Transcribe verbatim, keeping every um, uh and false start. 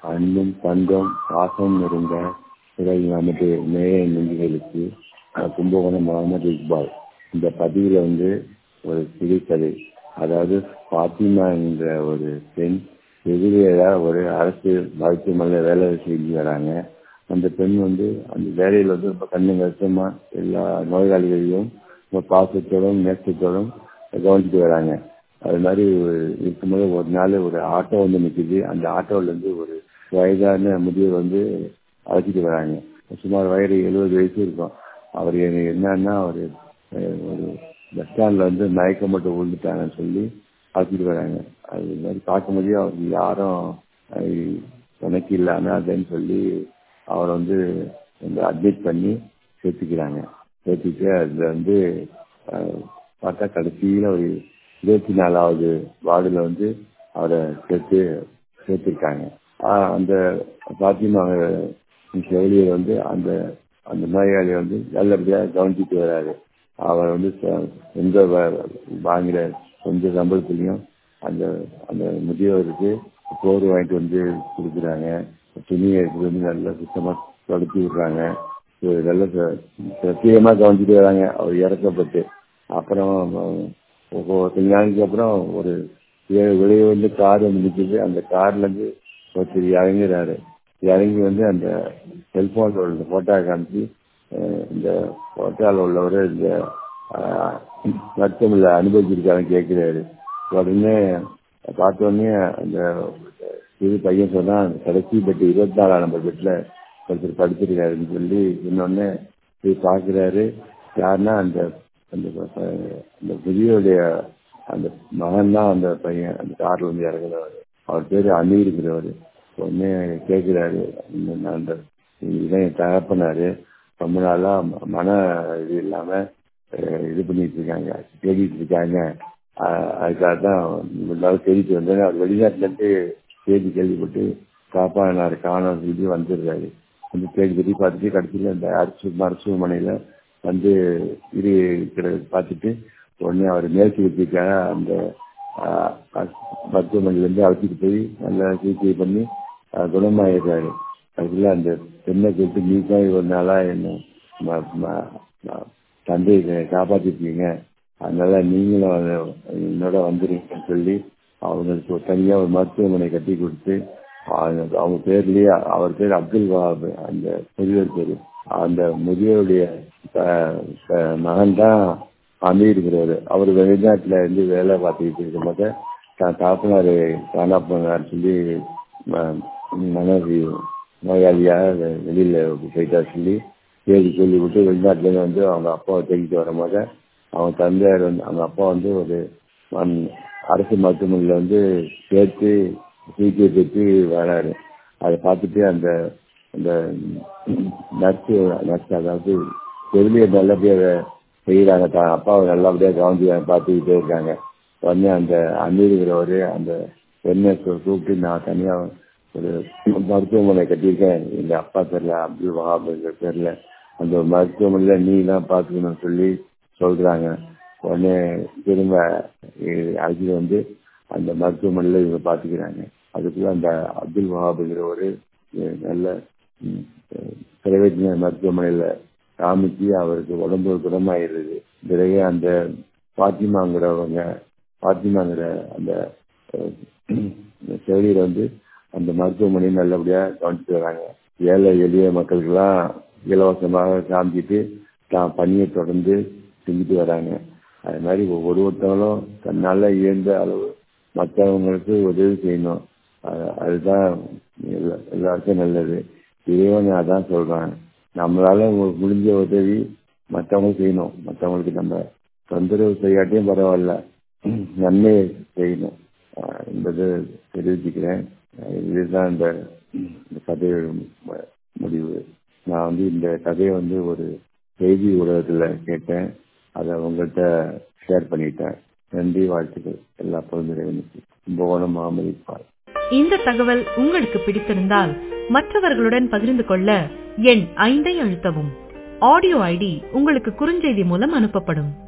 அன்பும் பண்பும் பாசம் இருந்த பிறகு நமது நேய நெஞ்சுகளுக்கு கும்பகோணம் முகமது இக்பால். இந்த பதிவில் வந்து ஒரு சிறுகதை, அதாவது பாத்திமா என்ற ஒரு பெண் எதிரியா ஒரு அரசு மருத்துவமனையில் வேலை செஞ்சு வராங்க. அந்த பெண் வந்து அந்த வேலையில் வந்து ரொம்ப கண்ணு கஷ்டமா எல்லா நோயாளிகளையும் ரொம்ப பாசத்தோடும் நேசத்தோடும் கவனிச்சுட்டு வராங்க. அது மாதிரி இருக்கும்போது ஒரு நாள் ஒரு ஆட்டோ வந்து நிற்குது. அந்த ஆட்டோவில் இருந்து ஒரு வயதான முதியவர் வந்து அழைச்சிட்டு வராங்க. சுமார் வயது எழுபது வயசு இருக்கும். அவர் என்னன்னா அவர் ஒரு பஸ் ஸ்டாண்டில் வந்து மயக்கம் மட்டும் விழுந்துட்டாங்கன்னு சொல்லி அழைச்சிட்டு வராங்க. அது மாதிரி பார்க்கும்போதே அவருக்கு யாரும் துணைக்கு இல்லாமல் அதுன்னு சொல்லி அவரை வந்து அட்மிட் பண்ணி சேர்த்துக்கிறாங்க. சேர்த்துட்டு அதில் வந்து பார்த்தா கடைசியில் ஒரு இருபத்தி நாலாவது வார்டில் வந்து அவரை சேர்த்து சேர்த்துருக்காங்க. அந்த பாத்திமா செவிலியர் வந்து அந்த அந்த நோயாளியை வந்து நல்லபடியாக கவனிச்சுட்டு வர்றாரு. அவர் வந்து எந்த வாங்குற கொஞ்சம் சம்பளத்துலையும் அந்த அந்த முதியவருக்கு சோறு வாங்கிட்டு வந்து கொடுக்குறாங்க. துணியை எடுத்து வந்து நல்லா சுத்தமாக தொடச்சி விடுறாங்க. நல்ல சத்தியமாக கவனிச்சுட்டு வராங்க. அவர் இறக்கப்பட்டு அப்புறம் கொஞ்ச நாளைக்கு அப்புறம் ஒரு வெளியே வந்து கார் வந்து நிற்குது. அந்த கார்லேருந்து ஒருத்தர் இறங்குறாரு. இறங்கி வந்து அந்த செல்போனில் உள்ள ஃபோட்டோ காமிச்சு இந்த ஃபோட்டோவில் உள்ளவர் இந்த மருத்துவமனையில் அனுபவிச்சிருக்காருன்னு கேட்குறாரு. உடனே பார்த்தோன்னே அந்த சிறு பையன் சொன்னால் கடைசி பெட்டு இருபத்தி நாலாம் நம்பர் பெட்டில் ஒருத்தர் படுத்திருக்காருன்னு சொல்லி இன்னொன்னே போய் பார்க்குறாரு. யாருன்னா அந்த அந்த அந்த முதியோடைய அந்த மகன் தான் அந்த பையன் அந்த காரில் வந்து இறங்குறவர். அவர் பேர் அமீருங்கிறவர். உடனே கேட்குறாரு, அந்த இதான் என் தகப்பனாரு ரொம்ப நாளாக மன இது இல்லாமல் இது பண்ணிட்டு இருக்காங்க, தேடிட்டு இருக்காங்க. அதுக்காக தான் இவ்வளவு தேடிட்டு வந்தேன். அவர் வெளிநாட்டிலேருந்து தேடி கேள்விப்பட்டு காப்பானார் காணோம் சொல்லி வந்துடுறாரு. வந்து தேடி தேடி பார்த்துட்டு கடைசியில் இந்த அரசு மருத்துவமனையில் வந்து இது இருக்கிறத பார்த்துட்டு உடனே அவர் மேல் சிகிச்சைக்காக அந்த மருத்துவமனையிலேருந்து அழைச்சிட்டு போய் நல்லா சிகிச்சை பண்ணி குணமாயிடுறாரு. அதுக்குள்ள அந்த பெண்ணை கேட்டு நீக்காக ஒரு நாளாக என்ன தந்தையை காப்பாற்றிருக்கீங்க, அதனால நீங்களும் என்னோட வந்துருங்கன்னு சொல்லி அவங்களுக்கு தனியாக ஒரு மருத்துவமனை கட்டி கொடுத்து அவங்க பேர்லேயே, அவர் பேர் அப்துல் வஹாப், அந்த முதியோர் பேர். அந்த முதியோருடைய மகன் தான் அமீருங்கிறவர். அவர் வெளிநாட்டில் இருந்து வேலை பார்த்துக்கிட்டு இருக்கும் போது தான் தாப்பனார் காணா போனார் சொல்லி மனைவி நோயாளியாக வெளியில் போயிட்டா சொல்லி தேடி சொல்லி விட்டு வெளிநாட்டிலேருந்து வந்து அவங்க அப்பாவை தேடிட்டு வரும் போது அவங்க தந்தையார் வந்து அவங்க அப்பா வந்து ஒரு அரசு மருத்துவமனையில் வந்து சேர்த்து சிகிச்சை பெற்று வராரு. அதை பார்த்துட்டு அந்த அந்த நர்ஸு நர்ஸ் அதாவது செவிலியர் நல்லபடியாக செய்கிறாங்க, தான் அப்பாவை நல்லபடியாக கவனிச்சு பார்த்துக்கிட்டே இருக்காங்க. உடனே அந்த அமீருங்கிறவர் அந்த பெண்ணை கூப்பிட்டு, நான் தனியாக ஒரு மருத்துவமனை கட்டியிருக்கேன், எங்கள் அப்பா பேரில் அப்துல் வஹாப் என்ற பேரில், அந்த மருத்துவமனையில் நீ தான் பார்த்துக்கணும்னு சொல்லி சொல்கிறாங்க. உடனே திரும்ப அழைச்சிட்டு வந்து அந்த மருத்துவமனையில் இவங்க பார்த்துக்கிறாங்க. அதுக்குள்ள அந்த அப்துல் வஹாப்ங்கிற ஒரு நல்ல பிரைவேட் மருத்துவமனையில் காமிச்சு அவருக்கு உடம்பு குணமாயிருது. பிறகு அந்த பாத்திமாங்கிறவங்க பாத்திமாங்கிற அந்த செவிலியர் வந்து அந்த மருத்துவமனையை நல்லபடியாக கவனிச்சுட்டு வராங்க. ஏழை எளிய மக்களுக்கெல்லாம் இலவசமாக காமிச்சிட்டு தான் பணியை தொடர்ந்து செஞ்சுட்டு வராங்க. அது மாதிரி ஒவ்வொரு ஒருத்தவங்களும் தன்னால் இயன்ற அளவு மற்றவங்களுக்கு உதவி செய்யணும். அதுதான் எல்லா எல்லாருக்கும் நல்லது. இறைவன் அதான் சொல்கிறாங்க, நம்மளால முடிஞ்ச உதவி மற்றவங்களுக்கு செய்யணும். மற்றவங்களுக்கு நம்ம தொந்தரவு செய்யாட்டியும் பரவாயில்ல, நன்மை செய்யணும் என்பது தெரிவிச்சுக்கிறேன். இதுதான் இந்த கதையோட முடிவு. நான் வந்து இந்த கதையை வந்து ஒரு செய்தி ஊடகத்தில் கேட்டேன், அதை உங்கள்கிட்ட ஷேர் பண்ணிட்டேன். நன்றி, வாழ்த்துக்கள். எல்லா பொழுதுகளுக்கு. கும்பகோணம் முகமது இக்பால். இந்த தகவல் உங்களுக்கு பிடித்திருந்தால் மற்றவர்களுடன் பகிர்ந்து கொள்ள எண் ஐந்தை அழுத்தவும். ஆடியோ ஐடி உங்களுக்கு குறுஞ்செய்தி மூலம் அனுப்பப்படும்.